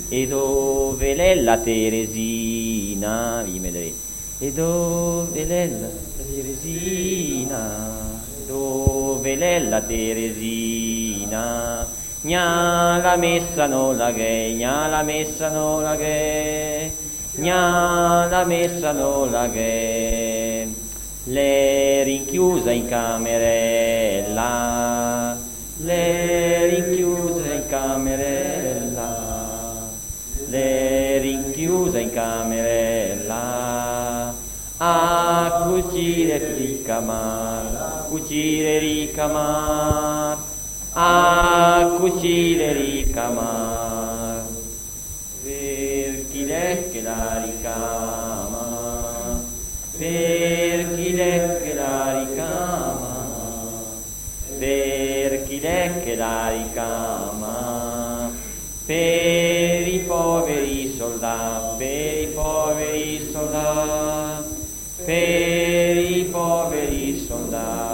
E dove l'è la Teresina? E dove l'è la Teresina? Dove l'è la Teresina? Gna la messa non la ghe, gna la messa non la ghe, gna la messa non la ghe. L'è rinchiusa in camerella, l'è rinchiusa in camerella, l'è rinchiusa in camerella, a cucire ricamar, a cucire ricamar, a cucire ricamar, per chi l'è che la ricama, per chi l'è che la ricama, per chi l'è che la ricama, per i poveri soldati, per i poveri soldati, per i poveri soldati.